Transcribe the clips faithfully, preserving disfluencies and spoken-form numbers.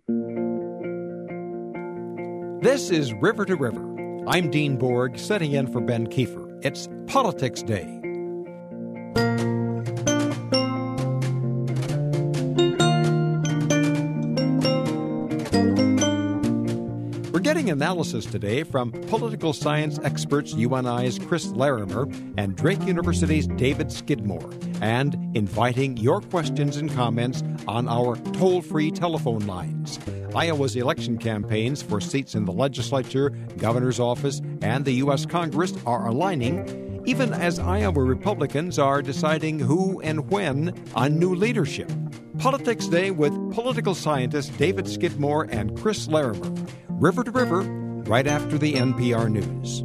This is River to River. I'm Dean Borg, sitting in for Ben Kiefer. It's Politics Day. We're getting analysis today from political science experts U N I's Chris Larimer and Drake University's David Skidmore, and inviting your questions and comments on our toll-free telephone lines. Iowa's election campaigns for seats in the legislature, governor's office, and the U S Congress are aligning, even as Iowa Republicans are deciding who and when on new leadership. Politics Day with political scientists David Skidmore and Chris Larimer. River to River, right after the N P R News.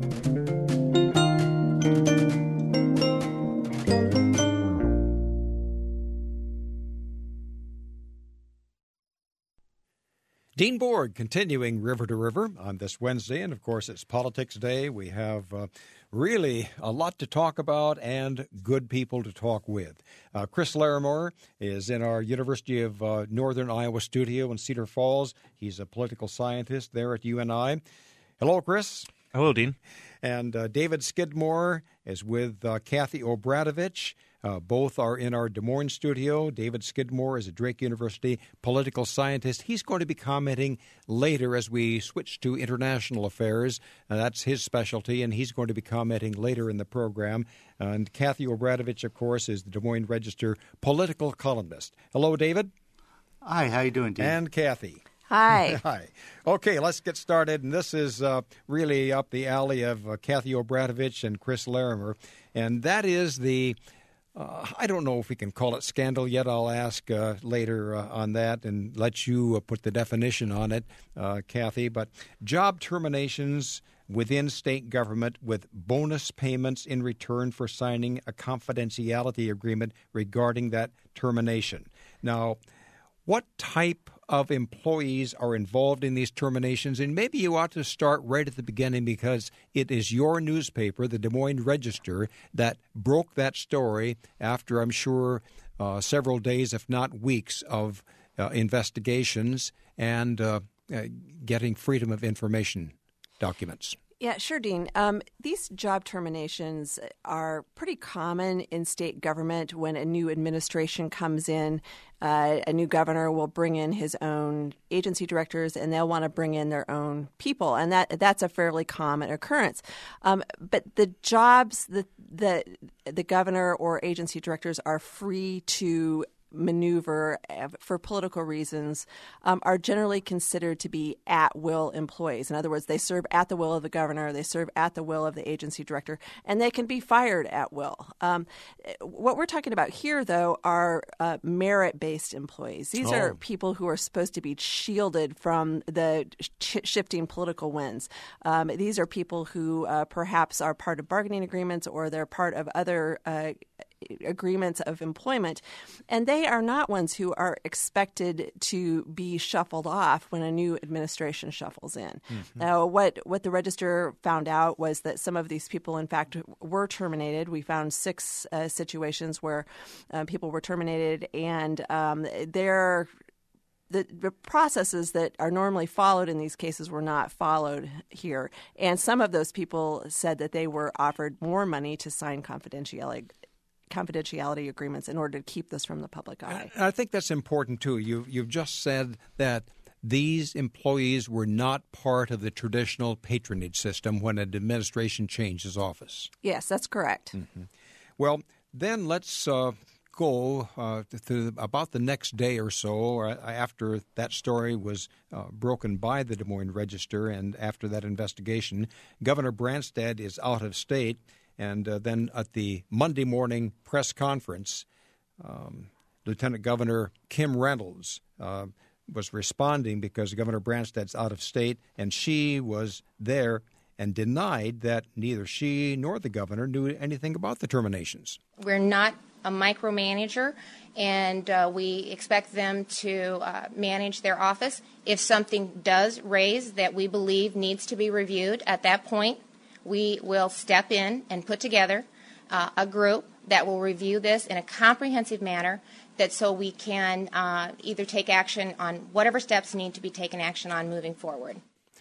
Dean Borg continuing River to River on this Wednesday, and of course it's Politics Day. We have uh, really a lot to talk about and good people to talk with. Uh, Chris Larimer is in our University of uh, Northern Iowa studio in Cedar Falls. He's a political scientist there at U N I. Hello, Chris. Hello, Dean. And uh, David Skidmore is with uh, Kathy Obradovich. Uh, both are in our Des Moines studio. David Skidmore is a Drake University political scientist. He's going to be commenting later as we switch to international affairs. Uh, that's his specialty, and he's going to be commenting later in the program. Uh, and Kathy Obradovich, of course, is the Des Moines Register political columnist. Hello, David. Hi, how you doing, Dean? And Kathy. Hi. Hi. Okay, let's get started. And this is uh, really up the alley of uh, Kathy Obradovich and Chris Larimer. And that is the... Uh, I don't know if we can call it scandal yet. I'll ask uh, later uh, on that and let you uh, put the definition on it, uh, Kathy. But job terminations within state government with bonus payments in return for signing a confidentiality agreement regarding that termination. Now, what type of employees are involved in these terminations? And maybe you ought to start right at the beginning, because it is your newspaper, the Des Moines Register, that broke that story after, I'm sure, uh, several days, if not weeks, of uh, investigations and uh, uh, getting Freedom of Information documents. Yeah, sure, Dean. Um, these job terminations are pretty common in state government when a new administration comes in. Uh, a new governor will bring in his own agency directors, and they'll want to bring in their own people, and that that's a fairly common occurrence. Um, but the jobs that the the governor or agency directors are free to maneuver for political reasons um, are generally considered to be at-will employees. In other words, they serve at the will of the governor, they serve at the will of the agency director, and they can be fired at will. Um, what we're talking about here, though, are uh, merit-based employees. These oh. are people who are supposed to be shielded from the sh- shifting political winds. Um, these are people who uh, perhaps are part of bargaining agreements, or they're part of other uh, agreements of employment, and they are not ones who are expected to be shuffled off when a new administration shuffles in. Mm-hmm. Now, what, what the Register found out was that some of these people, in fact, were terminated. We found six uh, situations where uh, people were terminated, and um, they're The, the processes that are normally followed in these cases were not followed here. And some of those people said that they were offered more money to sign confidentiality confidentiality agreements in order to keep this from the public eye. I think that's important, too. You, you've just said that these employees were not part of the traditional patronage system when an administration changes office. Yes, that's correct. Mm-hmm. Well, then let's uh, go uh, to about the next day or so after that story was uh, broken by the Des Moines Register, and after that investigation. Governor Branstad is out of state. And uh, then at the Monday morning press conference, um, Lieutenant Governor Kim Reynolds uh, was responding because Governor Branstad's out of state, and she was there and denied that neither she nor the governor knew anything about the terminations. We're not a micromanager, and uh, we expect them to uh, manage their office. If something does raise that we believe needs to be reviewed, at that point, we will step in and put together uh, a group that will review this in a comprehensive manner, that so we can uh, either take action on whatever steps need to be taken action on moving forward.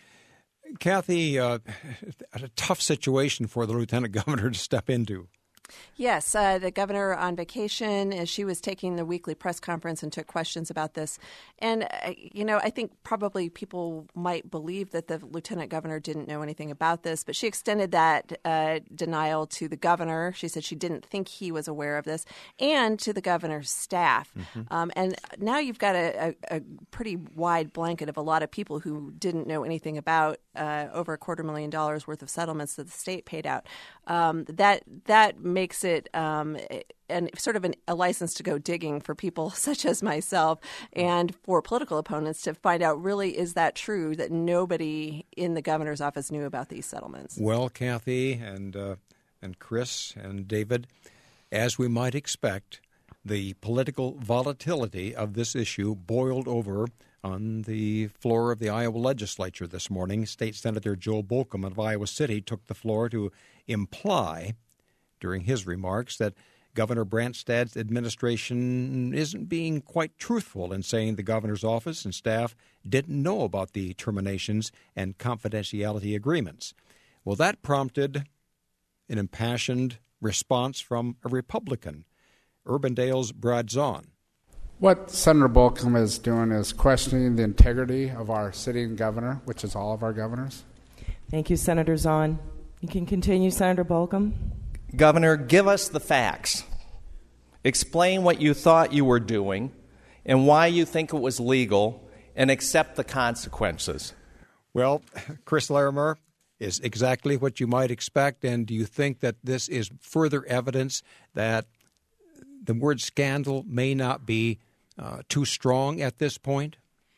Kathy, uh, a tough situation for the Lieutenant Governor to step into. Yes, uh, the governor on vacation as she was taking the weekly press conference and took questions about this. And, uh, you know, I think probably people might believe that the lieutenant governor didn't know anything about this, but she extended that uh, denial to the governor. She said she didn't think he was aware of this, and to the governor's staff. Mm-hmm. Um, and now you've got a, a, a pretty wide blanket of a lot of people who didn't know anything about uh, over a quarter million dollars worth of settlements that the state paid out. Um, that that makes it um, an, sort of an, a license to go digging for people such as myself and for political opponents to find out, really, is that true that nobody in the governor's office knew about these settlements? Well, Kathy and uh, and Chris and David, as we might expect, the political volatility of this issue boiled over on the floor of the Iowa legislature this morning. State Senator Joe Bolcom of Iowa City took the floor to imply during his remarks that Governor Branstad's administration isn't being quite truthful in saying the governor's office and staff didn't know about the terminations and confidentiality agreements. Well, that prompted an impassioned response from a Republican, Urbandale's Brad Zahn. What Senator Bolcom is doing is questioning the integrity of our sitting governor, which is all of our governors. Thank you, Senator Zahn. You can continue, Senator Bolcom. Governor, give us the facts. Explain what you thought you were doing and why you think it was legal, and accept the consequences. Well, Chris Larimer, is exactly what you might expect, and do you think that this is further evidence that the word scandal may not be uh, too strong at this point?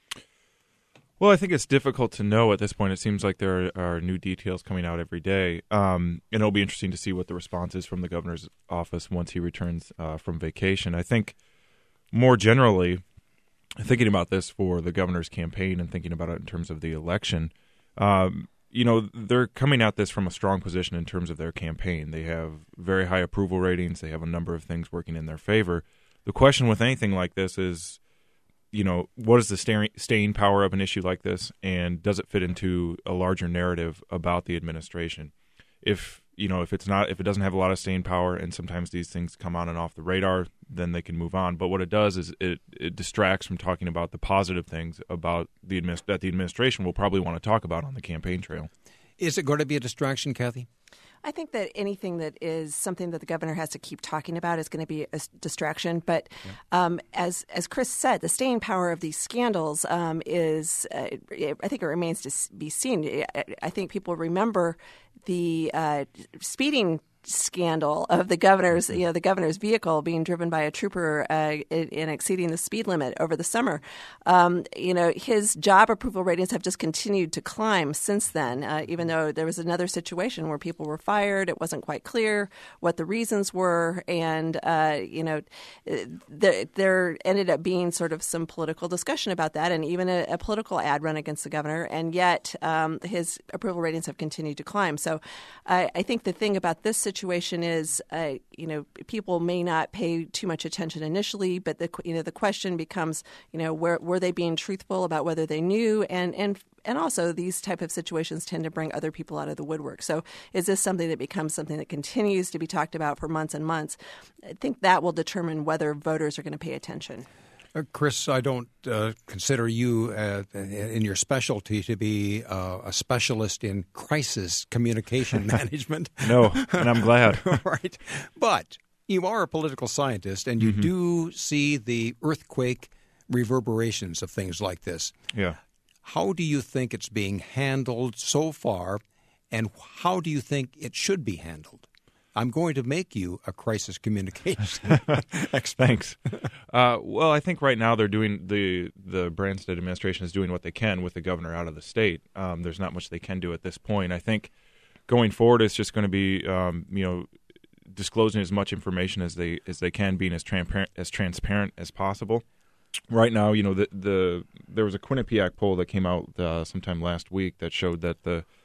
Well, I think it's difficult to know at this point. It seems like there are, are new details coming out every day. Um, and it'll be interesting to see what the response is from the governor's office once he returns uh, from vacation. I think more generally, thinking about this for the governor's campaign and thinking about it in terms of the election, um, you know, they're coming at this from a strong position in terms of their campaign. They have very high approval ratings. They have a number of things working in their favor. The question with anything like this is, you know, what is the staying power of an issue like this, and does it fit into a larger narrative about the administration? If, you know, if it's not, if it doesn't have a lot of staying power, and sometimes these things come on and off the radar, then they can move on. But what it does is it, it distracts from talking about the positive things about the administ- that the administration will probably want to talk about on the campaign trail. Is it going to be a distraction, Kathy? I think that anything that is something that the governor has to keep talking about is going to be a distraction. But yeah. um, as as Chris said, the staying power of these scandals um, is, uh, I think it remains to be seen. I think people remember the uh, speeding scandal of the governor's, you know, the governor's vehicle being driven by a trooper uh, in, in exceeding the speed limit over the summer. Um, you know, his job approval ratings have just continued to climb since then, uh, even though there was another situation where people were fired. It wasn't quite clear what the reasons were. And, uh, you know, there, there ended up being sort of some political discussion about that, and even a, a political ad run against the governor. And yet um, his approval ratings have continued to climb. So I, I think the thing about this situation situation is, uh, you know, people may not pay too much attention initially, but the you know the question becomes, you know, where were they being truthful about whether they knew, and and and also these type of situations tend to bring other people out of the woodwork. So is this something that becomes something that continues to be talked about for months and months? I think that will determine whether voters are going to pay attention. Uh, Chris, I don't uh, consider you uh, in your specialty to be uh, a specialist in crisis communication management. No, and I'm glad. Right. But you are a political scientist, and you mm-hmm. do see the earthquake reverberations of things like this. Yeah. How do you think it's being handled so far, and how do you think it should be handled? I'm going to make you a crisis communication expert. Thanks. Uh, well, I think right now they're doing the the Branstad administration is doing what they can with the governor out of the state. Um, there's not much they can do at this point. I think going forward, it's just going to be um, you know disclosing as much information as they as they can, being as transparent as transparent as possible. Right now, you know the the there was a Quinnipiac poll that came out uh, sometime last week that showed that the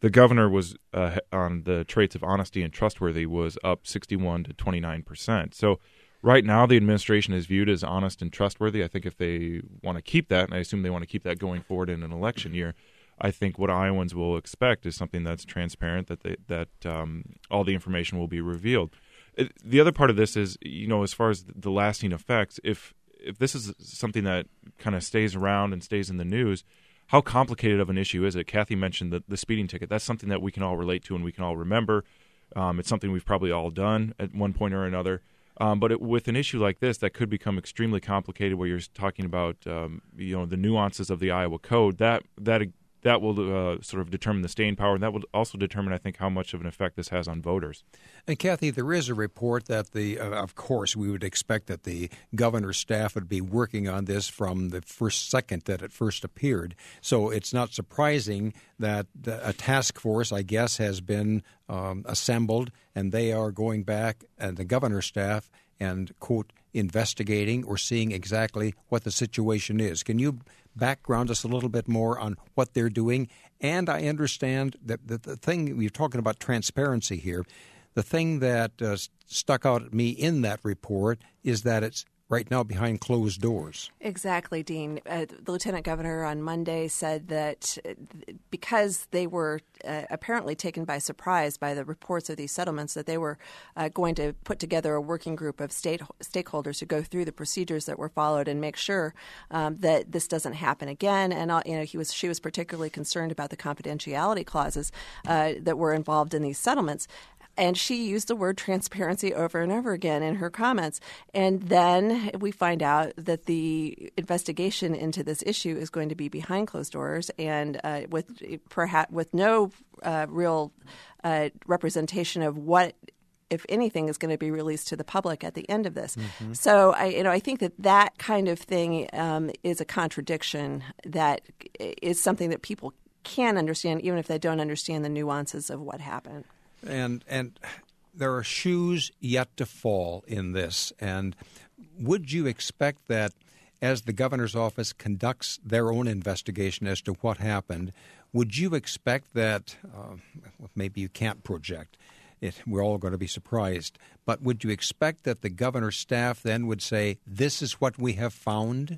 the governor was uh, on the traits of honesty and trustworthy was up sixty-one to twenty-nine percent. So right now the administration is viewed as honest and trustworthy. I think if they want to keep that, and I assume they want to keep that going forward in an election year, I think what Iowans will expect is something that's transparent, that they, that um, all the information will be revealed. It, the other part of this is, you know, as far as the lasting effects, if if this is something that kind of stays around and stays in the news, how complicated of an issue is it? Kathy mentioned the, the speeding ticket. That's something that we can all relate to and we can all remember. Um, it's something we've probably all done at one point or another. Um, but it, with an issue like this that could become extremely complicated, where you're talking about um, you know the nuances of the Iowa Code, that that that will uh, sort of determine the staying power, and that will also determine, I think, how much of an effect this has on voters. And Kathy, there is a report that the, uh, of course, we would expect that the governor's staff would be working on this from the first second that it first appeared. So it's not surprising that a task force, I guess, has been um, assembled, and they are going back, and the governor's staff, and, quote, investigating or seeing exactly what the situation is. Can you background us a little bit more on what they're doing? And I understand that the, the thing, we're talking about transparency here, the thing that uh, stuck out at me in that report is that it's right now behind closed doors. Exactly, Dean. Uh, the lieutenant governor on Monday said that because they were uh, apparently taken by surprise by the reports of these settlements, that they were uh, going to put together a working group of state stakeholders to go through the procedures that were followed and make sure um, that this doesn't happen again. And uh, you know, he was she was particularly concerned about the confidentiality clauses uh, that were involved in these settlements. And she used the word transparency over and over again in her comments. And then we find out that the investigation into this issue is going to be behind closed doors and uh, with perhaps with no uh, real uh, representation of what, if anything, is going to be released to the public at the end of this. Mm-hmm. So I, you know, I think that that kind of thing um, is a contradiction that is something that people can understand, even if they don't understand the nuances of what happened. And and there are shoes yet to fall in this. And would you expect that as the governor's office conducts their own investigation as to what happened, would you expect that, uh, maybe you can't project it, we're all going to be surprised, but would you expect that the governor's staff then would say, this is what we have found?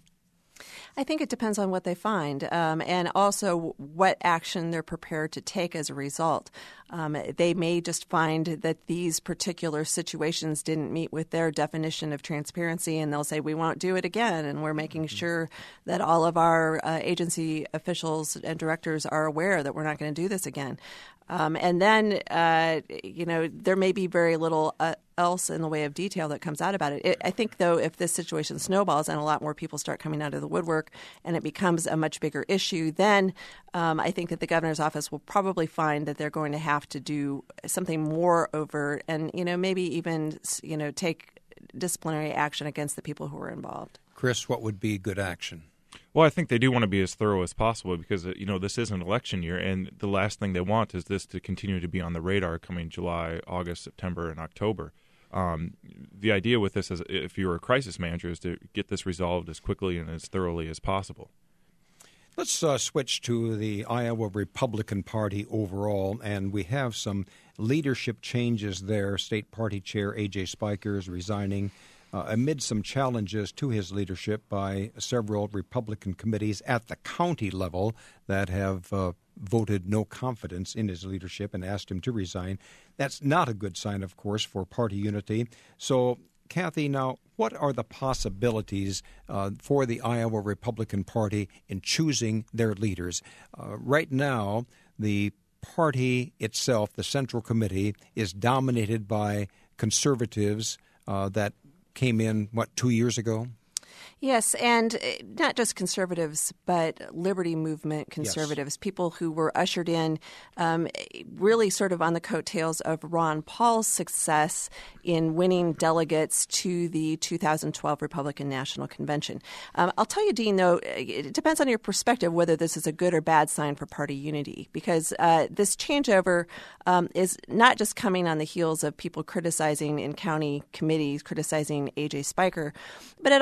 I think it depends on what they find um, and also what action they're prepared to take as a result. Um, they may just find that these particular situations didn't meet with their definition of transparency, and they'll say, we won't do it again, and we're making sure that all of our uh, agency officials and directors are aware that we're not going to do this again. Um, and then, uh, you know, there may be very little uh, else in the way of detail that comes out about it. it. I think, though, if this situation snowballs and a lot more people start coming out of the woodwork and it becomes a much bigger issue, then um, I think that the governor's office will probably find that they're going to have to do something more overt and, you know, maybe even, you know, take disciplinary action against the people who were involved. Chris, what would be good action? Well, I think they do want to be as thorough as possible because, you know, this is an election year, and the last thing they want is this to continue to be on the radar coming July, August, September, and October. Um, the idea with this, is, if you're a crisis manager, is to get this resolved as quickly and as thoroughly as possible. Let's uh, switch to the Iowa Republican Party overall, and we have some leadership changes there. State Party Chair A J Spiker is resigning Uh, amid some challenges to his leadership by several Republican committees at the county level that have uh, voted no confidence in his leadership and asked him to resign. That's not a good sign, of course, for party unity. So, Kathy, now, what are the possibilities uh, for the Iowa Republican Party in choosing their leaders? Uh, right now, the party itself, the Central Committee, is dominated by conservatives uh, that came in, what, two years ago? Yes, and not just conservatives, but liberty movement conservatives, yes. People who were ushered in um, really sort of on the coattails of Ron Paul's success in winning delegates to the two thousand twelve Republican National Convention. Um, I'll tell you, Dean, though, it depends on your perspective whether this is a good or bad sign for party unity, because uh, this changeover um, is not just coming on the heels of people criticizing in county committees, criticizing A J Spiker, but it also comes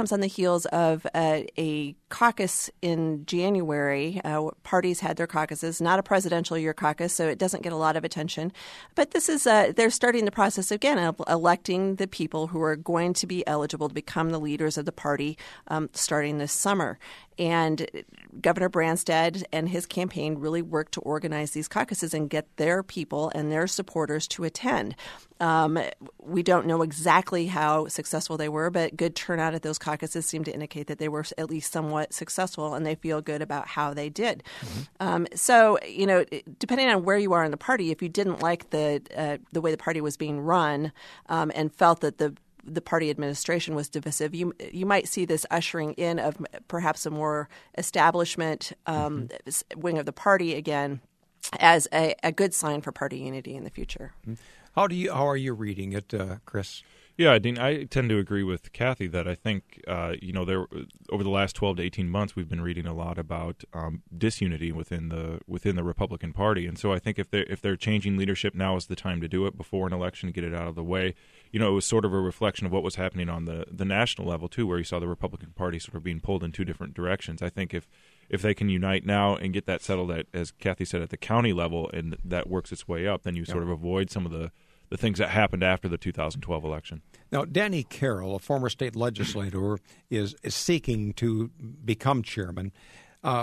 comes on the heels of uh, a caucus in January. Uh, parties had their caucuses, not a presidential year caucus, so it doesn't get a lot of attention. But this is uh, they're starting the process again of electing the people who are going to be eligible to become the leaders of the party um, starting this summer. And Governor Branstad and his campaign really worked to organize these caucuses and get their people and their supporters to attend. Um, we don't know exactly how successful they were, but good turnout at those caucuses seem to indicate that they were at least somewhat successful, and they feel good about how they did. Mm-hmm. Um, so, you know, depending on where you are in the party, if you didn't like the uh, the way the party was being run um, and felt that the the party administration was divisive, you you might see this ushering in of perhaps a more establishment um, mm-hmm. wing of the party again as a, a good sign for party unity in the future. How do you how are you reading it, uh, Chris? Yeah, Dean, I tend to agree with Kathy that I think, uh, you know, there over the last twelve to eighteen months, we've been reading a lot about um, disunity within the within the Republican Party. And so I think if they're, if they're changing leadership, now is the time to do it before an election, get it out of the way. You know, it was sort of a reflection of what was happening on the, the national level, too, where you saw the Republican Party sort of being pulled in two different directions. I think if if they can unite now and get that settled, at, as Kathy said, at the county level, and that works its way up, then you sort of avoid some of the the things that happened after the two thousand twelve election. Now, Danny Carroll, a former state legislator, is, is seeking to become chairman. Uh,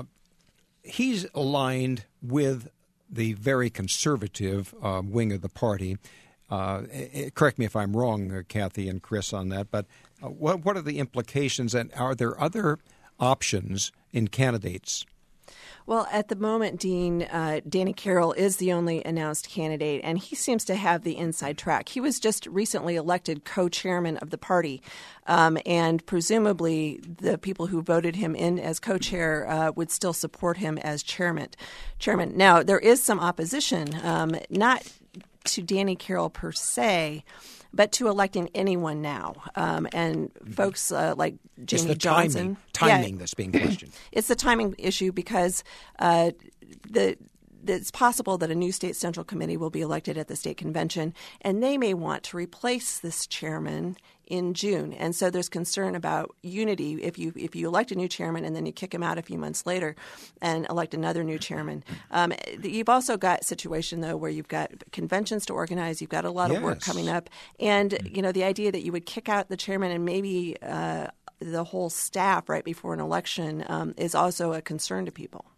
he's aligned with the very conservative uh, wing of the party. Uh, it, correct me if I'm wrong, uh, Kathy and Chris, on that, but uh, what, what are the implications, and are there other options in candidates? Well, at the moment, Dean, uh, Danny Carroll is the only announced candidate, and he seems to have the inside track. He was just recently elected co-chairman of the party, um, and presumably the people who voted him in as co-chair uh, would still support him as chairman. Chairman. Now, there is some opposition, um, not to Danny Carroll per se, but to electing anyone now. Um, and folks uh, like Jamie it's the Johnson. Timing, timing yeah, that's being questioned. It's the timing issue because uh, the it's possible that a new state central committee will be elected at the state convention, and they may want to replace this chairman in June. And so there's concern about unity if you if you elect a new chairman and then you kick him out a few months later and elect another new chairman. Um, you've also got a situation, though, where you've got conventions to organize. You've got a lot yes. of work coming up. And, you know, the idea that you would kick out the chairman and maybe uh, the whole staff right before an election um, is also a concern to people.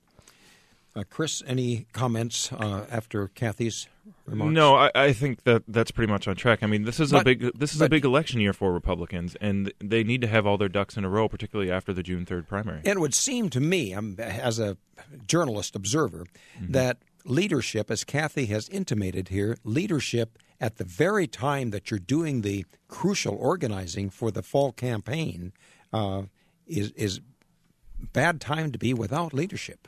Uh, Chris, any comments uh, after Kathy's remarks? No, I, I think that that's pretty much on track. I mean, this is but, a big this is but, a big election year for Republicans, and they need to have all their ducks in a row, particularly after the June third primary. And it would seem to me, um, as a journalist observer, mm-hmm. that leadership, as Kathy has intimated here, leadership at the very time that you're doing the crucial organizing for the fall campaign uh, is is bad time to be without leadership.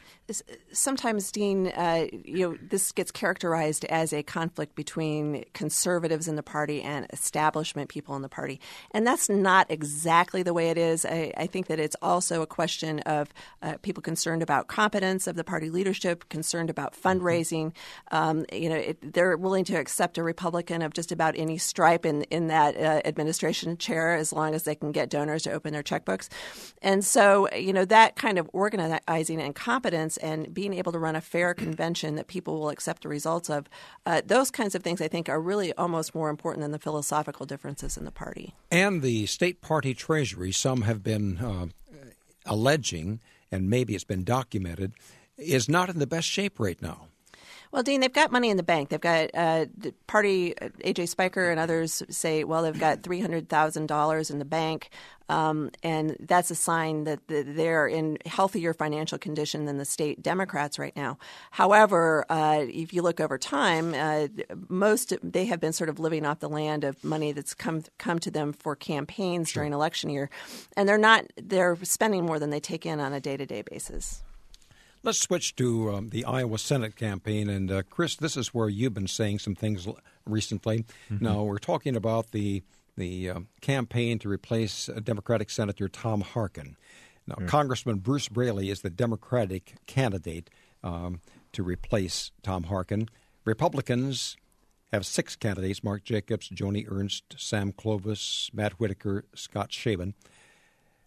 Sometimes, Dean, uh, you know, this gets characterized as a conflict between conservatives in the party and establishment people in the party. And that's not exactly the way it is. I, I think that it's also a question of uh, people concerned about competence of the party leadership, concerned about fundraising. Um, you know, it, they're willing to accept a Republican of just about any stripe in, in that uh, administration chair as long as they can get donors to open their checkbooks. And so, you know, that kind of organizing and competence and being able to run a fair convention that people will accept the results of, uh, those kinds of things I think are really almost more important than the philosophical differences in the party. And the state party treasury, some have been uh, alleging, and maybe it's been documented, is not in the best shape right now. Well, Dean, they've got money in the bank. They've got uh, the party, A J Spiker and others say, well, they've got three hundred thousand dollars in the bank, um, and that's a sign that they're in healthier financial condition than the state Democrats right now. However, uh, if you look over time, uh, most they have been sort of living off the land of money that's come come to them for campaigns sure. during election year, and they're not they're spending more than they take in on a day-to-day basis. Let's switch to um, the Iowa Senate campaign. And, uh, Chris, this is where you've been saying some things l- recently. Mm-hmm. Now, we're talking about the the uh, campaign to replace uh, Democratic Senator Tom Harkin. Now, mm-hmm. Congressman Bruce Braley is the Democratic candidate um, to replace Tom Harkin. Republicans have six candidates: Mark Jacobs, Joni Ernst, Sam Clovis, Matt Whitaker, Scott Shaban.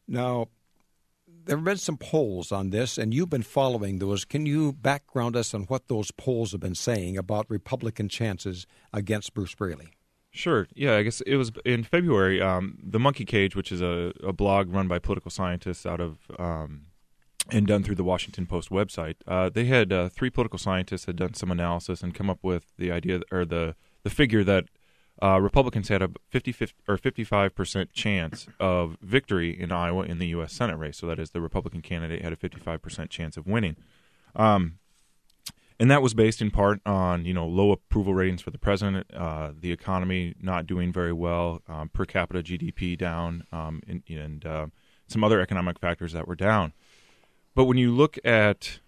Now, there have been some polls on this, and you've been following those. Can you background us on what those polls have been saying about Republican chances against Bruce Braley? Sure. Yeah, I guess it was in February. Um, the Monkey Cage, which is a, a blog run by political scientists out of um, and done through the Washington Post website, uh, they had uh, three political scientists had done some analysis and come up with the idea or the the figure that uh, Republicans had a fifty or fifty-five percent chance of victory in Iowa in the U S Senate race. So that is, the Republican candidate had a fifty-five percent chance of winning. Um, And that was based in part on, you know, low approval ratings for the president, uh, the economy not doing very well, um, per capita G D P down, um, and, and uh, some other economic factors that were down. But when you look at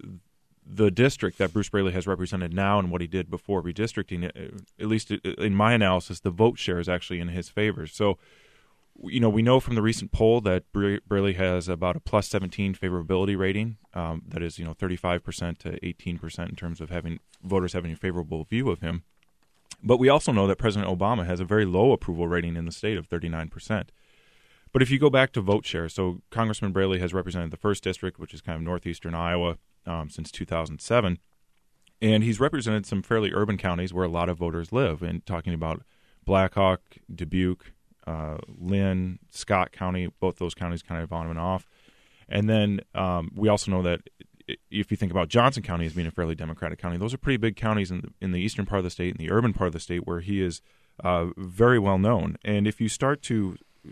the district that Bruce Braley has represented now and what he did before redistricting, at least in my analysis, the vote share is actually in his favor. So, you know, we know from the recent poll that Braley has about a plus seventeen favorability rating. Um, that is, you know, thirty-five percent to eighteen percent in terms of having voters having a favorable view of him. But we also know that President Obama has a very low approval rating in the state of thirty-nine percent. But if you go back to vote share, so Congressman Braley has represented the first district, which is kind of northeastern Iowa, um, since two thousand seven. And he's represented some fairly urban counties where a lot of voters live, and talking about Blackhawk, Dubuque, Uh, Lynn, Scott County, both those counties kind of on and off. And then um, we also know that if you think about Johnson County as being a fairly Democratic county, those are pretty big counties in the, in the eastern part of the state and the urban part of the state where he is uh, very well known. And if you start to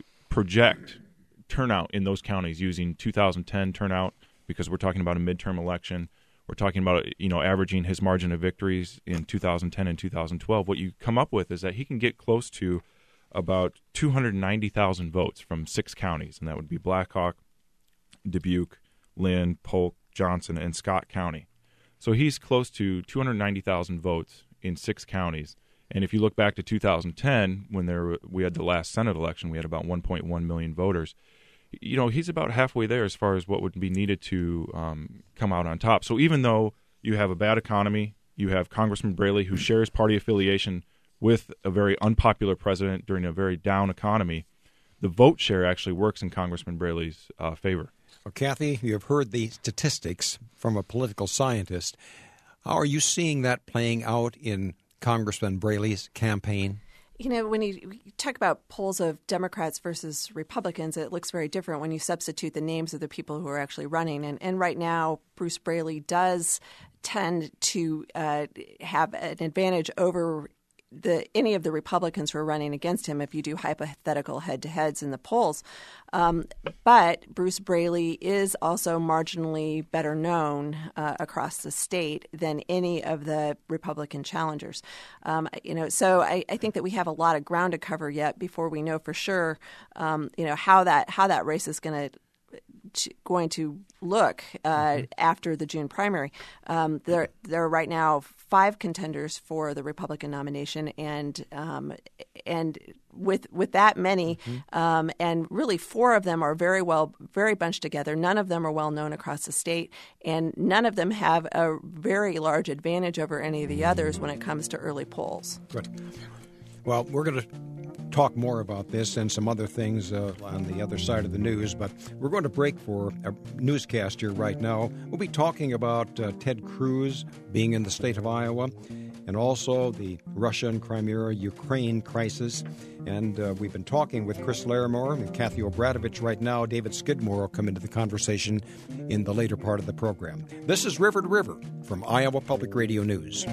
project turnout in those counties using two thousand ten turnout, because we're talking about a midterm election, we're talking about, you know, averaging his margin of victories in two thousand ten and two thousand twelve, what you come up with is that he can get close to about two hundred ninety thousand votes from six counties, and that would be Blackhawk, Dubuque, Lynn, Polk, Johnson, and Scott County. So he's close to two hundred ninety thousand votes in six counties. And if you look back to two thousand ten, when there we had the last Senate election, we had about one point one million voters. You know, he's about halfway there as far as what would be needed to um, come out on top. So even though you have a bad economy, you have Congressman Braley, who shares party affiliation with a very unpopular president during a very down economy, the vote share actually works in Congressman Braley's uh, favor. Well, Kathy, you have heard the statistics from a political scientist. How are you seeing that playing out in Congressman Braley's campaign? You know, when you talk about polls of Democrats versus Republicans, it looks very different when you substitute the names of the people who are actually running. And, and right now, Bruce Braley does tend to uh, have an advantage over the any of the Republicans who are running against him if you do hypothetical head-to-heads in the polls. Um, but Bruce Braley is also marginally better known uh, across the state than any of the Republican challengers. Um, you know, so I, I think that we have a lot of ground to cover yet before we know for sure, um, you know, how that how that race is going to going to look uh, mm-hmm. after the June primary. Um, there, there are right now five contenders for the Republican nomination, and um, and with with that many, mm-hmm. um, and really four of them are very well, very bunched together. None of them are well known across the state, and none of them have a very large advantage over any of the others when it comes to early polls. Good. Well, we're going to talk more about this and some other things uh, on the other side of the news, but we're going to break for a newscast here right now. We'll be talking about uh, Ted Cruz being in the state of Iowa, and also the Russia and Crimea Ukraine crisis. And uh, we've been talking with Chris Larimore and Kathy Obradovich right now. David Skidmore will come into the conversation in the later part of the program. This is River to River from Iowa Public Radio News.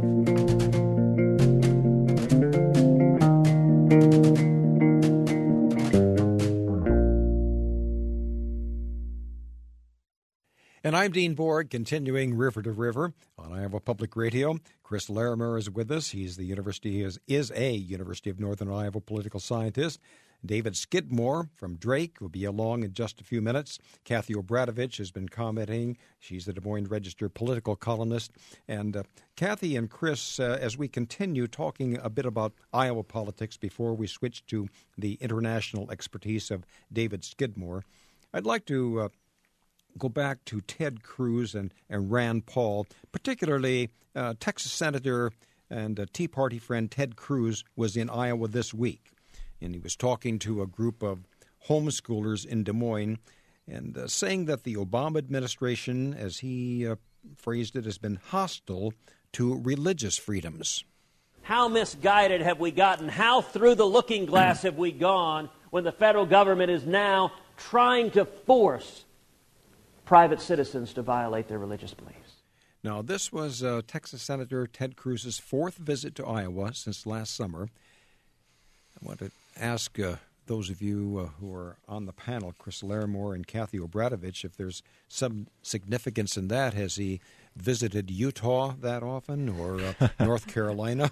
And I'm Dean Borg, continuing River to River on Iowa Public Radio. Chris Larimore is with us. He's the University is, is a University of Northern Iowa political scientist. David Skidmore from Drake will be along in just a few minutes. Kathy Obradovich has been commenting. She's the Des Moines Register political columnist. And uh, Kathy and Chris, uh, as we continue talking a bit about Iowa politics before we switch to the international expertise of David Skidmore, I'd like to uh, go back to Ted Cruz and, and Rand Paul, particularly uh, Texas Senator and uh, Tea Party friend Ted Cruz was in Iowa this week, and he was talking to a group of homeschoolers in Des Moines, and uh, saying that the Obama administration, as he uh, phrased it, has been hostile to religious freedoms. How misguided have we gotten? How through the looking glass have we gone when the federal government is now trying to force private citizens to violate their religious beliefs? Now, this was uh, Texas Senator Ted Cruz's fourth visit to Iowa since last summer. I want to ask uh, those of you uh, who are on the panel, Chris Larimore and Kathy Obradovich, if there's some significance in that. Has he visited Utah that often, or uh, North Carolina?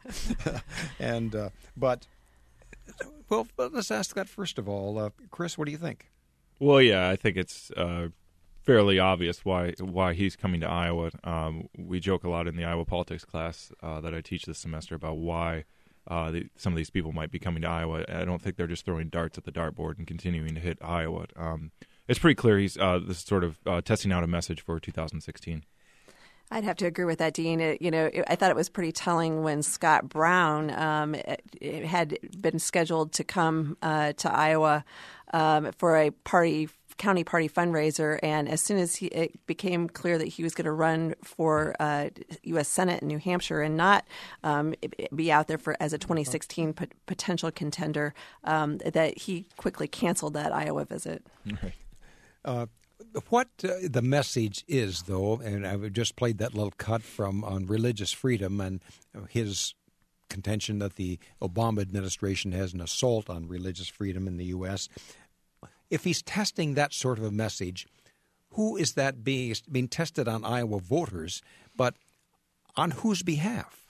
and uh, But, well, let's ask that first of all. Uh, Chris, what do you think? Well, yeah, I think it's uh, fairly obvious why why he's coming to Iowa. Um, we joke a lot in the Iowa politics class uh, that I teach this semester about why uh, the, some of these people might be coming to Iowa. I don't think they're just throwing darts at the dartboard and continuing to hit Iowa. Um, it's pretty clear he's uh, this is sort of uh, testing out a message for two thousand sixteen. I'd have to agree with that, Dean. It, you know, it, I thought it was pretty telling when Scott Brown um, it, it had been scheduled to come uh, to Iowa um, for a party county party fundraiser, and as soon as he, it became clear that he was going to run for uh, U S Senate in New Hampshire and not um, be out there for as a twenty sixteen p- potential contender, um, that he quickly canceled that Iowa visit. Right. Uh, What uh, the message is, though, and I just played that little cut from on religious freedom and his contention that the Obama administration has an assault on religious freedom in the U S. If he's testing that sort of a message, who is that being, being tested on Iowa voters, but on whose behalf?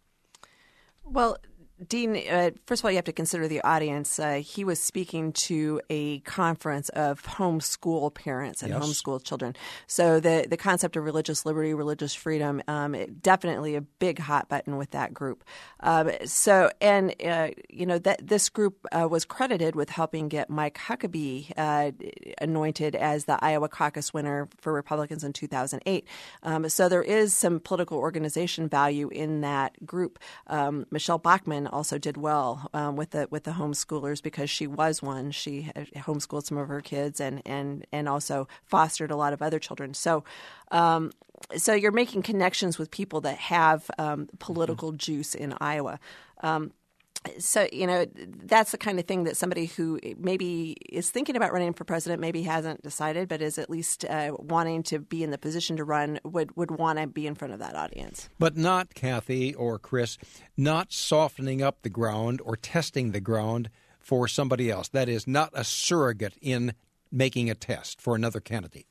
Well, Dean, uh, first of all, you have to consider the audience. Uh, he was speaking to a conference of homeschool parents and yes. homeschool children. So the, the concept of religious liberty, religious freedom, um, it, definitely a big hot button with that group. Um, so, and, uh, you know, that this group uh, was credited with helping get Mike Huckabee uh, anointed as the Iowa caucus winner for Republicans in two thousand eight. Um, so there is some political organization value in that group. Um, Michelle Bachmann also did well um, with the with the homeschoolers because she was one. She homeschooled some of her kids and and and also fostered a lot of other children. So, um, so you're making connections with people that have um, political mm-hmm. juice in Iowa. Um, So, you know, that's the kind of thing that somebody who maybe is thinking about running for president, maybe hasn't decided, but is at least uh, wanting to be in the position to run, would, would want to be in front of that audience. But not, Kathy or Chris, not softening up the ground or testing the ground for somebody else. That is not a surrogate in making a test for another candidate.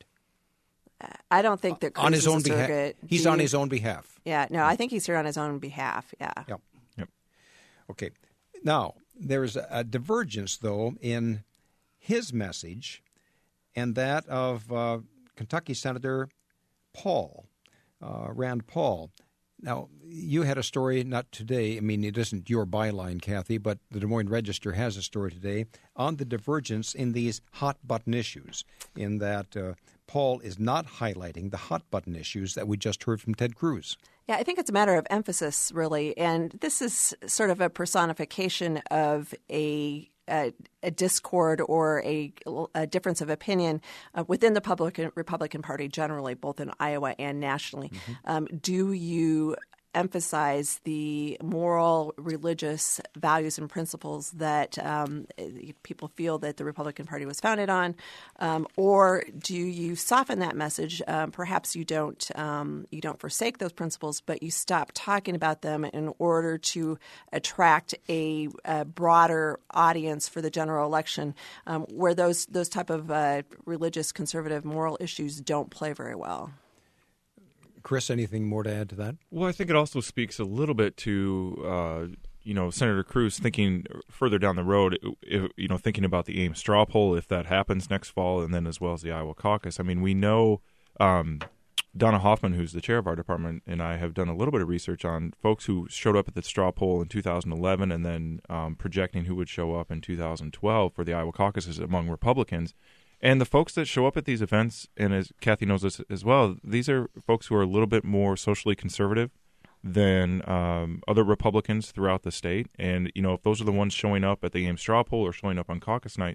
I don't think that Cruz on his is own a surrogate. behalf. He's Do on you? his own behalf. Yeah, no, I think he's here on his own behalf. Yeah. Yep. Yep. Okay. Now, there's a divergence, though, in his message and that of uh, Kentucky Senator Paul, uh, Rand Paul. Now, you had a story, not today, I mean, it isn't your byline, Kathy, but the Des Moines Register has a story today on the divergence in these hot-button issues, in that uh, Paul is not highlighting the hot-button issues that we just heard from Ted Cruz. Yeah, I think it's a matter of emphasis, really. And this is sort of a personification of a a, a discord or a, a difference of opinion uh, within the Republican, Republican Party generally, both in Iowa and nationally. Mm-hmm. Um, do you emphasize the moral, religious values and principles that um, people feel that the Republican Party was founded on, um, or do you soften that message? Um, perhaps you don't um, you don't forsake those principles, but you stop talking about them in order to attract a, a broader audience for the general election, um, where those those type of uh, religious, conservative, moral issues don't play very well. Chris, anything more to add to that? Well, I think it also speaks a little bit to, uh, you know, Senator Cruz thinking further down the road, if, you know, thinking about the Ames straw poll, if that happens next fall, and then as well as the Iowa caucus. I mean, we know um, Donna Hoffman, who's the chair of our department, and I have done a little bit of research on folks who showed up at the straw poll in two thousand eleven and then um, projecting who would show up in two thousand twelve for the Iowa caucuses among Republicans. And the folks that show up at these events, and as Kathy knows this as well, these are folks who are a little bit more socially conservative than um, other Republicans throughout the state. And, you know, if those are the ones showing up at the Ames straw poll or showing up on caucus night,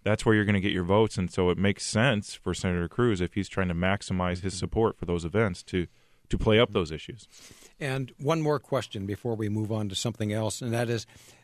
That's where you're going to get your votes, and so it makes sense for Senator Cruz, if he's trying to maximize his support for those events, to to play up those issues. And one more question before we move on to something else, and that is,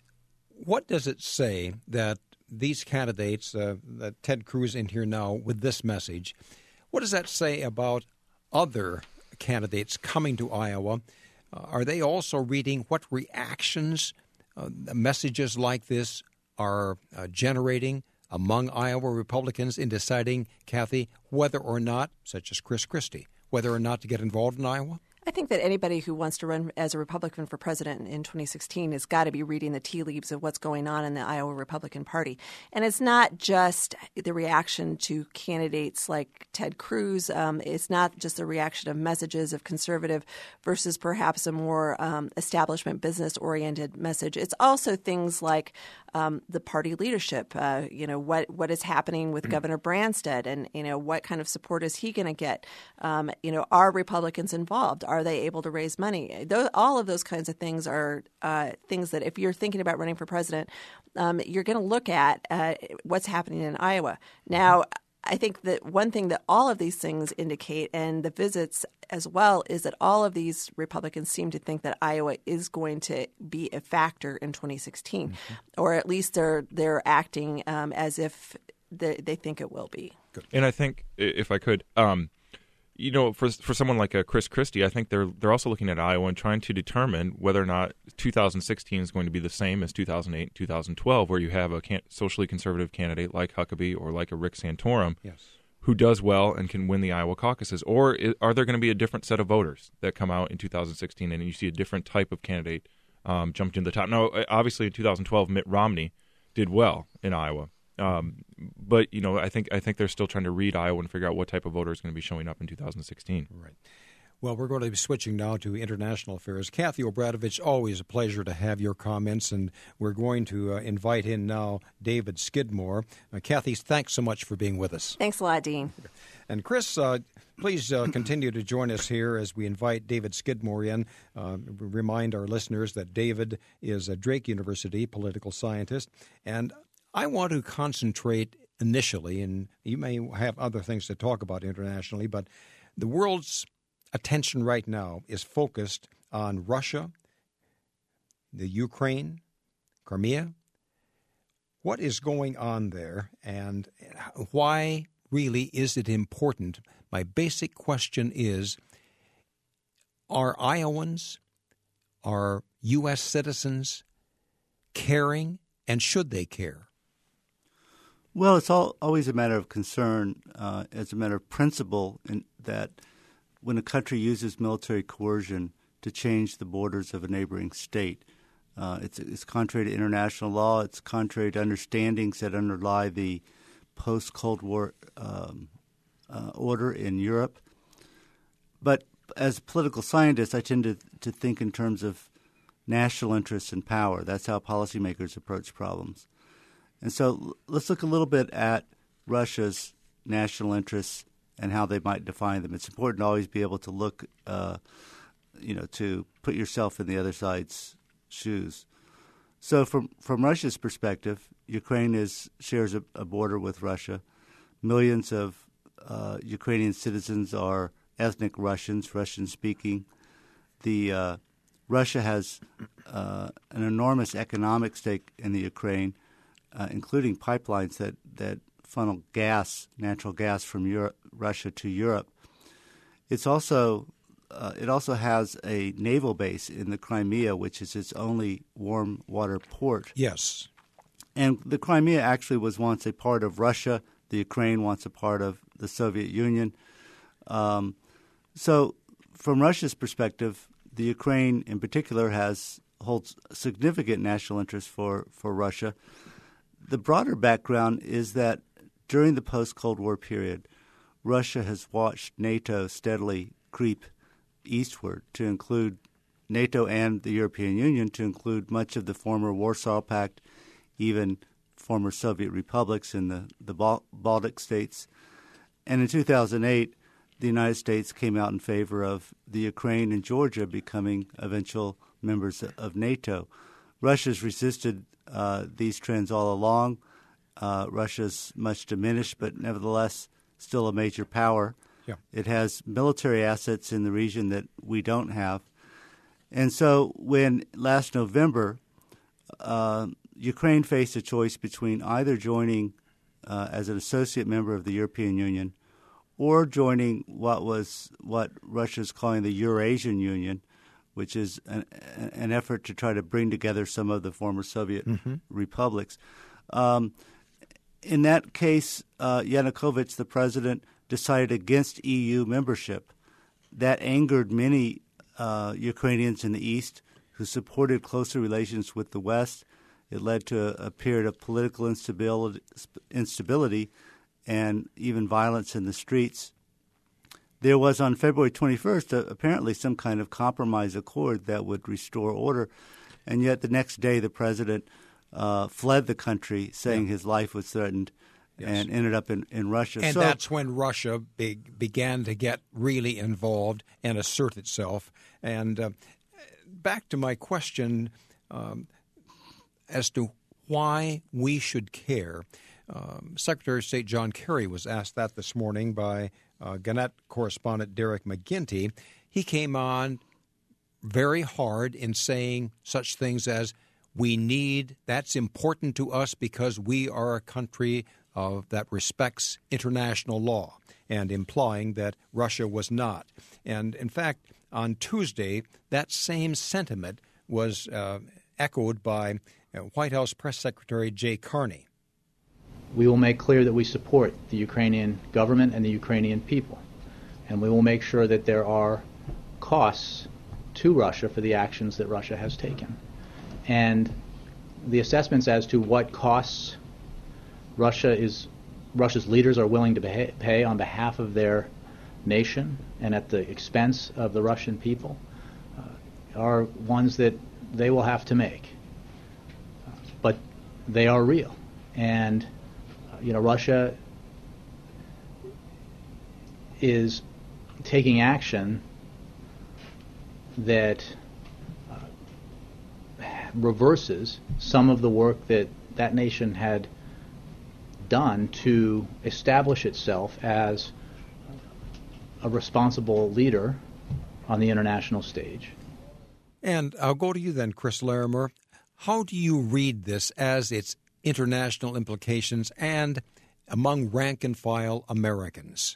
what does it say that these candidates, uh, that Ted Cruz in here now with this message, what does that say about other candidates coming to Iowa? Uh, are they also reading what reactions uh, messages like this are uh, generating among Iowa Republicans in deciding, Kathy, whether or not, such as Chris Christie, whether or not to get involved in Iowa? I think that anybody who wants to run as a Republican for president in twenty sixteen has got to be reading the tea leaves of what's going on in the Iowa Republican Party. And it's not just the reaction to candidates like Ted Cruz. Um, it's not just the reaction of messages of conservative versus perhaps a more um, establishment business-oriented message. It's also things like um, the party leadership. Uh, you know, what what is happening with Governor Branstad, and, you know, what kind of support is he going to get? Um, you know, are Republicans involved? Are they able to raise money? Those, all of those kinds of things are uh, things that if you're thinking about running for president, um, you're going to look at uh, what's happening in Iowa. Now, I think that one thing that all of these things indicate, and the visits as well, is that all of these Republicans seem to think that Iowa is going to be a factor in twenty sixteen, mm-hmm. or at least they're they're acting um, as if they, they think it will be. Good. And I think, if I could, um, you know, for for someone like a Chris Christie, I think they're they're also looking at Iowa and trying to determine whether or not two thousand sixteen is going to be the same as two thousand eight, two thousand twelve, where you have a can- socially conservative candidate like Huckabee or like a Rick Santorum, yes, who does well and can win the Iowa caucuses, or is, are there going to be a different set of voters that come out in two thousand sixteen, and you see a different type of candidate um, jumped in the top? Now, obviously, in two thousand twelve, Mitt Romney did well in Iowa. Um, but, you know, I think I think they're still trying to read Iowa and figure out what type of voter is going to be showing up in two thousand sixteen. Right. Well, we're going to be switching now to international affairs. Kathy Obradovich, always a pleasure to have your comments, and we're going to uh, invite in now David Skidmore. Uh, Kathy, thanks so much for being with us. Thanks a lot, Dean. And Chris, uh, please uh, continue to join us here as we invite David Skidmore in. Uh, remind our listeners that David is a Drake University political scientist, and I want to concentrate initially, and you may have other things to talk about internationally, but the world's attention right now is focused on Russia, the Ukraine, Crimea. What is going on there, and why really is it important? My basic question is, are Iowans, are U S citizens caring, and should they care? Well, it's all, always a matter of concern. Uh, it's a matter of principle in that when a country uses military coercion to change the borders of a neighboring state, uh, it's, it's contrary to international law. It's contrary to understandings that underlie the post-Cold War um, uh, order in Europe. But as a political scientist, I tend to, to think in terms of national interests and power. That's how policymakers approach problems. And so let's look a little bit at Russia's national interests and how they might define them. It's important to always be able to look, uh, you know, to put yourself in the other side's shoes. So from from Russia's perspective, Ukraine is shares a, a border with Russia. Millions of uh, Ukrainian citizens are ethnic Russians, Russian-speaking. The uh, Russia has uh, an enormous economic stake in the Ukraine. Uh, including pipelines that, that funnel gas, natural gas from Europe, Russia to Europe. It's also uh, it also has a naval base in the Crimea, which is its only warm water port. Yes. And the Crimea actually was once a part of Russia. The Ukraine once a part of the Soviet Union. Um, so from Russia's perspective, the Ukraine in particular has holds significant national interest for, for Russia. The broader background is that during the post-Cold War period, Russia has watched NATO steadily creep eastward to include NATO and the European Union, to include much of the former Warsaw Pact, even former Soviet republics in the, the Bal- Baltic states. And in two thousand eight, the United States came out in favor of the Ukraine and Georgia becoming eventual members of NATO. Russia's resisted uh, these trends all along. Uh, Russia's much diminished, but nevertheless still a major power. Yeah. It has military assets in the region that we don't have. And so when last November, uh, Ukraine faced a choice between either joining uh, as an associate member of the European Union or joining what was what Russia's calling the Eurasian Union, which is an, an effort to try to bring together some of the former Soviet mm-hmm. republics. Um, in that case, uh, Yanukovych, the president, decided against E U membership. That angered many uh, Ukrainians in the East who supported closer relations with the West. It led to a, a period of political instability, instability and even violence in the streets. There was on February twenty-first uh, apparently some kind of compromise accord that would restore order, and yet the next day the president uh, fled the country saying yeah. his life was threatened. Yes. And ended up in, in Russia. And so, that's when Russia be, began to get really involved and assert itself. And uh, back to my question um, as to why we should care. Um, Secretary of State John Kerry was asked that this morning by uh, Gannett correspondent Derek McGinty. He came on very hard in saying such things as, we need, that's important to us because we are a country of that respects international law, and implying that Russia was not. And in fact, on Tuesday, that same sentiment was uh, echoed by uh, White House Press Secretary Jay Carney. We will make clear that we support the Ukrainian government and the Ukrainian people, and we will make sure that there are costs to Russia for the actions that Russia has taken. And the assessments as to what costs Russia is, Russia's leaders are willing to pay, pay on behalf of their nation and at the expense of the Russian people uh, are ones that they will have to make. Uh, but they are real. And, uh, you know, Russia is taking action that uh, reverses some of the work that that nation had done to establish itself as a responsible leader on the international stage. And I'll go to you then, Chris Larimer. How do you read this as its international implications and among rank-and-file Americans?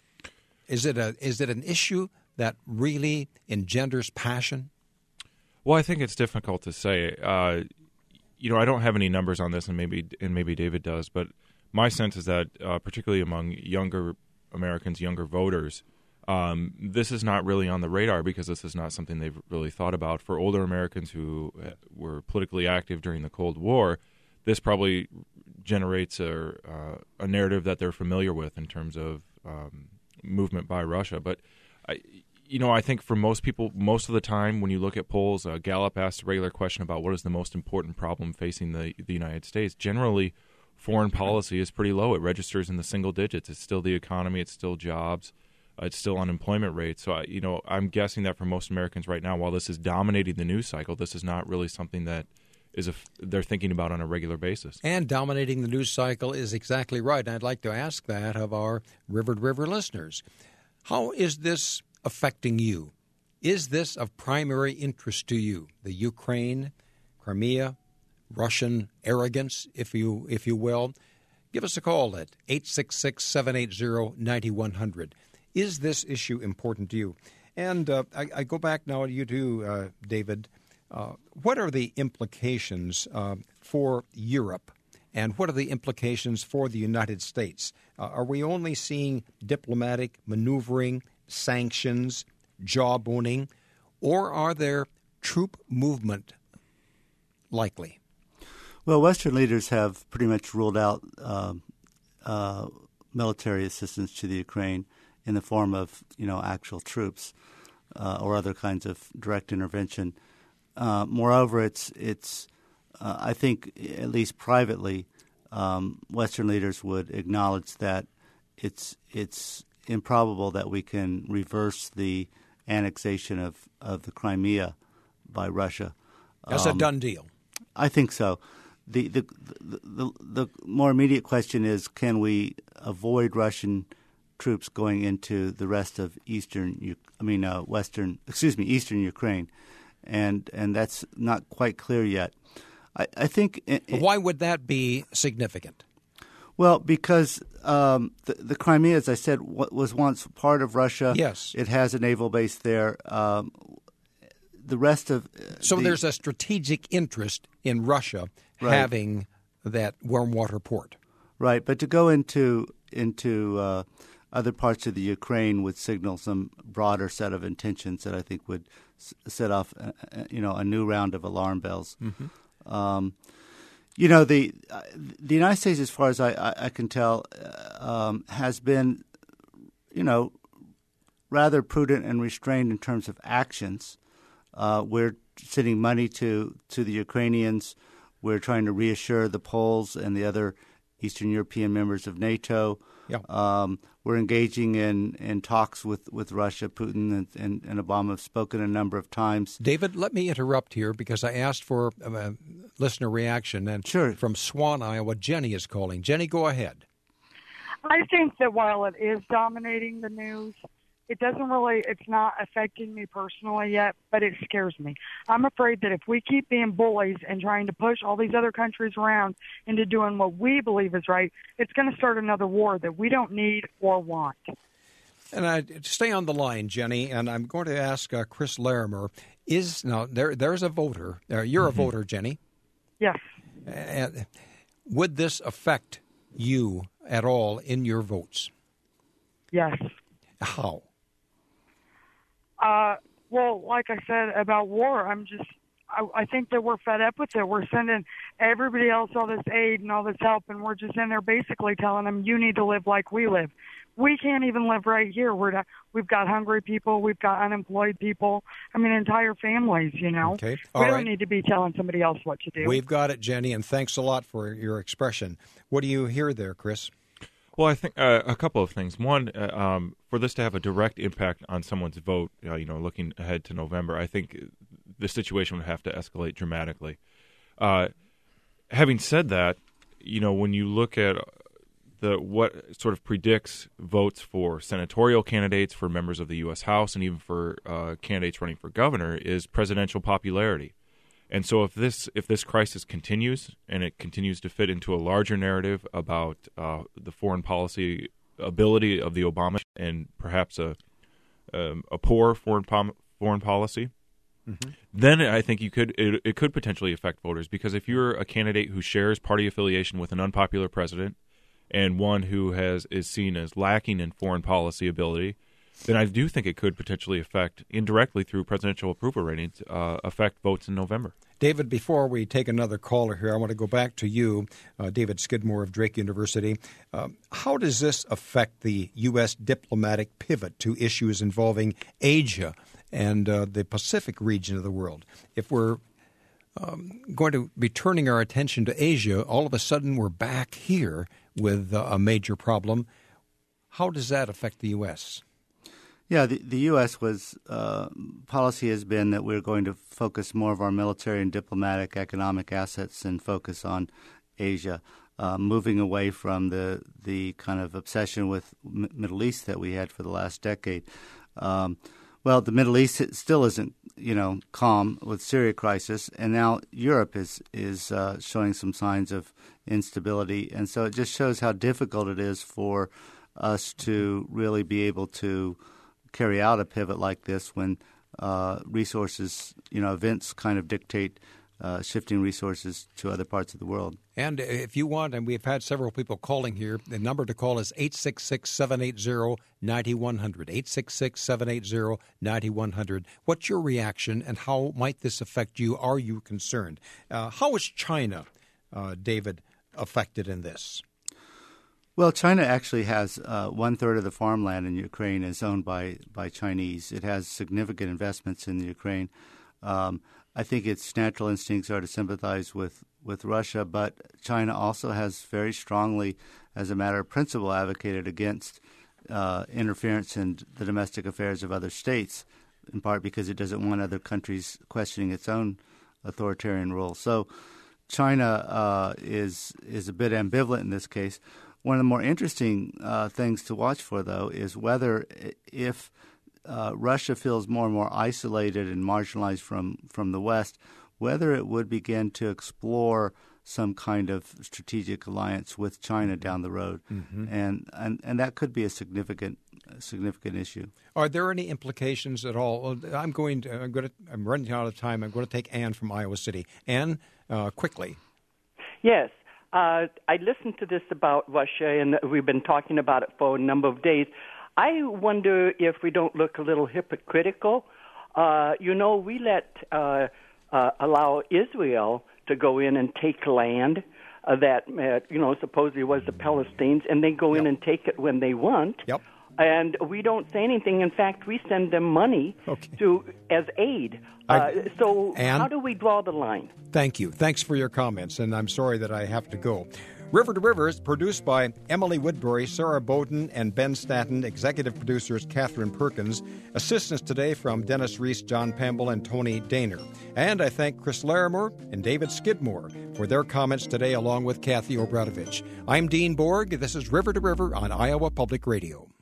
Is it a is it an issue that really engenders passion? Well, I think it's difficult to say. Uh, you know, I don't have any numbers on this, and maybe and maybe David does, but my sense is that, uh, particularly among younger Americans, younger voters, um, this is not really on the radar because this is not something they've really thought about. For older Americans who were politically active during the Cold War, this probably generates a, uh, a narrative that they're familiar with in terms of um, movement by Russia. But, I, you know, I think for most people, most of the time when you look at polls, uh, Gallup asks a regular question about what is the most important problem facing the, the United States. Generally, foreign policy is pretty low. It registers in the single digits. It's still the economy. It's still jobs. Uh, it's still unemployment rate. So, I, you know, I'm guessing that for most Americans right now, while this is dominating the news cycle, this is not really something that is a, they're thinking about on a regular basis. And dominating the news cycle is exactly right. And I'd like to ask that of our Rivered River listeners. How is this affecting you? Is this of primary interest to you? The Ukraine, Crimea, Russian arrogance, if you if you will. Give us a call at eight six six, seven eight zero, nine one zero zero. Is this issue important to you? And uh, I, I go back now to you too, uh, David. Uh, what are the implications uh, for Europe, and what are the implications for the United States? Uh, are we only seeing diplomatic maneuvering, sanctions, jawboning, or are there troop movement likely? Well, Western leaders have pretty much ruled out uh, uh, military assistance to the Ukraine in the form of, you know, actual troops uh, or other kinds of direct intervention. Uh, moreover, it's it's uh, I think at least privately, um, Western leaders would acknowledge that it's it's improbable that we can reverse the annexation of, of the Crimea by Russia. That's um, a done deal. I think so. the, the the the the more immediate question is, can we avoid Russian troops going into the rest of eastern, I mean, uh, western, excuse me, eastern Ukraine, and and that's not quite clear yet. I, I think. It, Why would that be significant? Well, because um, the, the Crimea, as I said, was once part of Russia. Yes, it has a naval base there. Um, the rest of so the, there's a strategic interest in Russia right. having that warm water port, right? But to go into into uh, other parts of the Ukraine would signal some broader set of intentions that I think would s- set off, uh, you know, a new round of alarm bells. Mm-hmm. Um, you know, the uh, the United States, as far as I, I, I can tell, uh, um, has been, you know, rather prudent and restrained in terms of actions. Uh, we're sending money to, to the Ukrainians. We're trying to reassure the Poles and the other Eastern European members of NATO. Yeah. Um, we're engaging in, in talks with, with Russia. Putin and, and, and Obama have spoken a number of times. David, let me interrupt here because I asked for a listener reaction. And sure. From Swan, Iowa, Jenny is calling. Jenny, go ahead. I think that while it is dominating the news, it doesn't really, it's not affecting me personally yet, but it scares me. I'm afraid that if we keep being bullies and trying to push all these other countries around into doing what we believe is right, it's going to start another war that we don't need or want. And I stay on the line, Jenny, and I'm going to ask uh, Chris Larimer, is, now, there, there's a voter. Uh, you're mm-hmm. a voter, Jenny. Yes. Uh, would this affect you at all in your votes? Yes. How? Uh, well, like I said about war, I'm just, I, I think that we're fed up with it. We're sending everybody else all this aid and all this help, and we're just in there basically telling them, you need to live like we live. We can't even live right here. We're not, we've got hungry people. We've got unemployed people. I mean, entire families, you know. Okay. All we right. don't need to be telling somebody else what to do. We've got it, Jenny, and thanks a lot for your expression. What do you hear there, Chris? Well, I think uh, a couple of things. One, uh, um, for this to have a direct impact on someone's vote, uh, you know, looking ahead to November, I think the situation would have to escalate dramatically. Uh, having said that, you know, when you look at the what sort of predicts votes for senatorial candidates, for members of the U S House, and even for uh, candidates running for governor, is presidential popularity. And so if this if this crisis continues and it continues to fit into a larger narrative about uh, the foreign policy ability of the Obama and perhaps a um, a poor foreign pom- foreign policy, mm-hmm. then I think you could it, it could potentially affect voters, because if you're a candidate who shares party affiliation with an unpopular president and one who has is seen as lacking in foreign policy ability, then I do think it could potentially affect, indirectly through presidential approval ratings, uh, affect votes in November. David, before we take another caller here, I want to go back to you, uh, David Skidmore of Drake University. Um, how does this affect the U S diplomatic pivot to issues involving Asia and uh, the Pacific region of the world? If we're um, going to be turning our attention to Asia, all of a sudden we're back here with uh, a major problem. How does that affect the U S? Yeah, the, the U S was uh, policy has been that we're going to focus more of our military and diplomatic economic assets and focus on Asia, uh, moving away from the the kind of obsession with M- Middle East that we had for the last decade. Um, well, the Middle East still isn't, you know, calm with Syria crisis, and now Europe is is uh, showing some signs of instability, and so it just shows how difficult it is for us to really be able to carry out a pivot like this when uh, resources, you know, events kind of dictate uh, shifting resources to other parts of the world. And if you want, and we've had several people calling here, the number to call is eight six six, seven eight zero, nine one zero zero, eight six six, seven eight zero, nine one zero zero. What's your reaction, and how might this affect you? Are you concerned? Uh, how is China, uh, David, affected in this? Well, China actually has uh, one-third of the farmland in Ukraine is owned by, by Chinese. It has significant investments in the Ukraine. Um, I think its natural instincts are to sympathize with, with Russia, but China also has very strongly, as a matter of principle, advocated against uh, interference in the domestic affairs of other states, in part because it doesn't want other countries questioning its own authoritarian rule. So China uh, is is a bit ambivalent in this case. One of the more interesting uh, things to watch for, though, is whether if uh, Russia feels more and more isolated and marginalized from, from the West, whether it would begin to explore some kind of strategic alliance with China down the road, mm-hmm. and, and and that could be a significant a significant issue. Are there any implications at all? I'm going to. I'm going to. I'm running out of time. I'm going to take Ann from Iowa City. Ann, uh, quickly. Yes, uh, I listened to this about Russia, and we've been talking about it for a number of days. I wonder if we don't look a little hypocritical. Uh, you know, we let uh, uh, allow Israel to go in and take land uh, that, uh, you know, supposedly was the Palestinians, and they go yep. in and take it when they want. Yep. And we don't say anything. In fact, we send them money okay. to as aid. Uh, so Ann, how do we draw the line? Thank you. Thanks for your comments, and I'm sorry that I have to go. River to River is produced by Emily Woodbury, Sarah Bowden, and Ben Stanton. Executive producers Catherine Perkins. Assistants today from Dennis Reese, John Pamble, and Tony Daner. And I thank Chris Larimore and David Skidmore for their comments today, along with Kathy Obradovich. I'm Dean Borg. This is River to River on Iowa Public Radio.